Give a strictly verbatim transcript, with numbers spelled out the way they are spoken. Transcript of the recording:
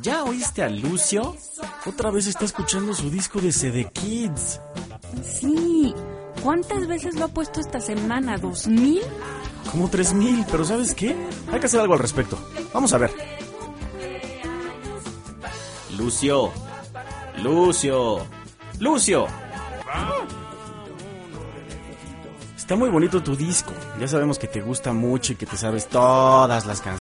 ¿Ya oíste a Lucio? Otra vez está escuchando su disco de C D Kids. Sí. ¿Cuántas veces lo ha puesto esta semana? ¿Dos mil? Como tres mil, pero ¿sabes qué? Hay que hacer algo al respecto. Vamos a ver. Lucio. Lucio. Lucio. Está muy bonito tu disco. Ya sabemos que te gusta mucho y que te sabes todas las canciones.